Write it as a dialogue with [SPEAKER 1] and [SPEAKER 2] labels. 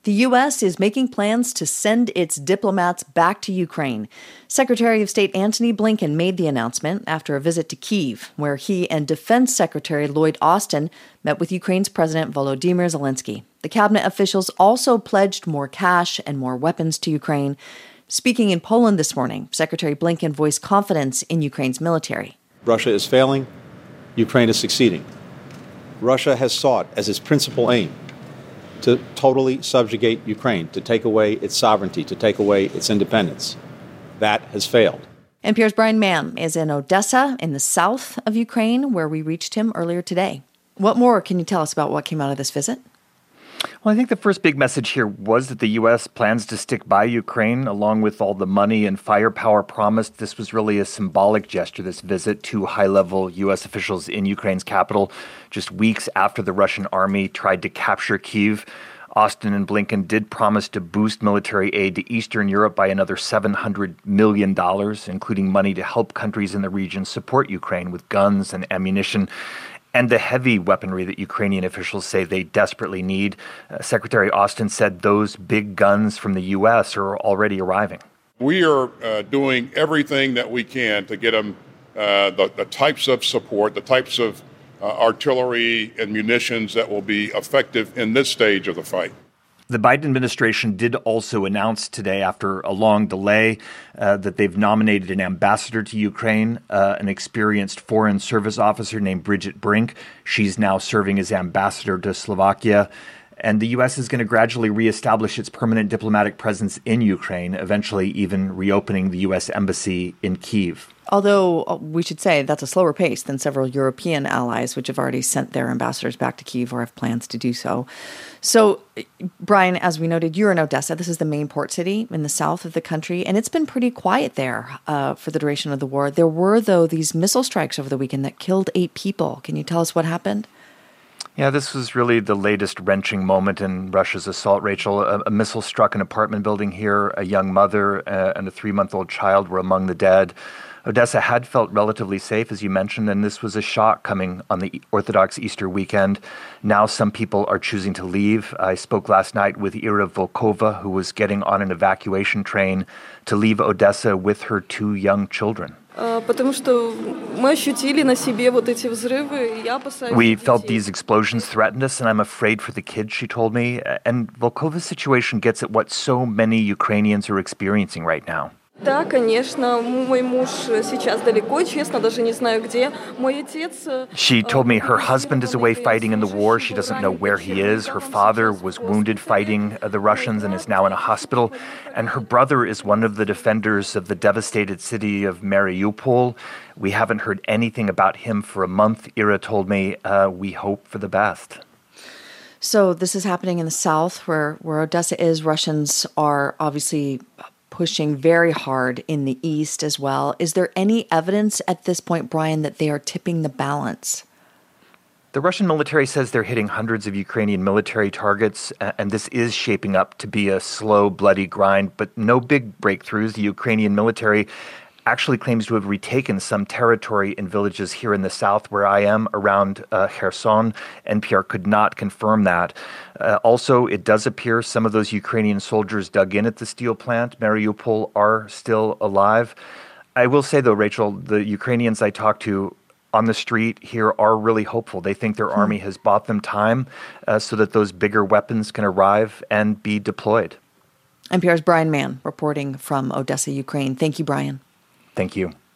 [SPEAKER 1] The U.S. is making plans to send its diplomats back to Ukraine. Secretary of State Antony Blinken made the announcement after a visit to Kyiv, where he and Defense Secretary Lloyd Austin met with Ukraine's President Volodymyr Zelensky. The cabinet officials also pledged more cash and more weapons to Ukraine. Speaking in Poland this morning, Secretary Blinken voiced confidence in Ukraine's military.
[SPEAKER 2] Russia is failing. Ukraine is succeeding. Russia has sought as its principal aim to totally subjugate Ukraine, to take away its sovereignty, to take away its independence. That has failed.
[SPEAKER 1] NPR's Brian Mann is in Odessa, in the south of Ukraine, where we reached him earlier today. What more can you tell us about what came out of this visit?
[SPEAKER 3] Well, I think the first big message here was that the U.S. plans to stick by Ukraine, along with all the money and firepower promised. This was really a symbolic gesture, this visit to high-level U.S. officials in Ukraine's capital, just weeks after the Russian army tried to capture Kyiv. Austin and Blinken did promise to boost military aid to Eastern Europe by another $700 million, including money to help countries in the region support Ukraine with guns and ammunition and the heavy weaponry that Ukrainian officials say they desperately need. Secretary Austin said those big guns from the U.S. are already arriving.
[SPEAKER 4] We are doing everything that we can to get them the types of support, the types of artillery and munitions that will be effective in this stage of the fight.
[SPEAKER 3] The Biden administration did also announce today, after a long delay, that they've nominated an ambassador to Ukraine, an experienced foreign service officer named Bridget Brink. She's now serving as ambassador to Slovakia. And the U.S. is going to gradually reestablish its permanent diplomatic presence in Ukraine, eventually even reopening the U.S. embassy in Kyiv.
[SPEAKER 1] Although we should say that's a slower pace than several European allies, which have already sent their ambassadors back to Kyiv or have plans to do so. So, Brian, as we noted, you're in Odessa. This is the main port city in the south of the country, and it's been pretty quiet there for the duration of the war. There were, though, these missile strikes over the weekend that killed 8 people. Can you tell us what happened?
[SPEAKER 3] Yeah, this was really the latest wrenching moment in Russia's assault, Rachel. A missile struck an apartment building here. A young mother and a 3-month-old child were among the dead. Odessa had felt relatively safe, as you mentioned, and this was a shock coming on the Orthodox Easter weekend. Now some people are choosing to leave. I spoke last night with Ira Volkova, who was getting on an evacuation train to leave Odessa with her 2 young children. We felt these explosions threatened us, and I'm afraid for the kids, she told me. And Volkova's situation gets at what so many Ukrainians are experiencing right now.
[SPEAKER 5] Да, конечно, мой муж сейчас далеко, честно, даже не знаю где. Мой отец...
[SPEAKER 3] She told me her husband is away fighting in the war. She doesn't know where he is. Her father was wounded fighting the Russians and is now in a hospital. And her brother is one of the defenders of the devastated city of Mariupol. We haven't heard anything about him for a month, Ira told me. We hope for the best.
[SPEAKER 1] So this is happening in the south where Odessa is. Russians are obviously pushing very hard in the east as well. Is there any evidence at this point, Brian, that they are tipping the balance?
[SPEAKER 3] The Russian military says they're hitting hundreds of Ukrainian military targets, and this is shaping up to be a slow, bloody grind, but no big breakthroughs. The Ukrainian military actually claims to have retaken some territory in villages here in the south where I am, around Kherson. NPR could not confirm that. Also, it does appear some of those Ukrainian soldiers dug in at the steel plant, Mariupol, are still alive. I will say, though, Rachel, the Ukrainians I talked to on the street here are really hopeful. They think their army has bought them time so that those bigger weapons can arrive and be deployed.
[SPEAKER 1] NPR's Brian Mann reporting from Odessa, Ukraine. Thank you, Brian.
[SPEAKER 3] Thank you.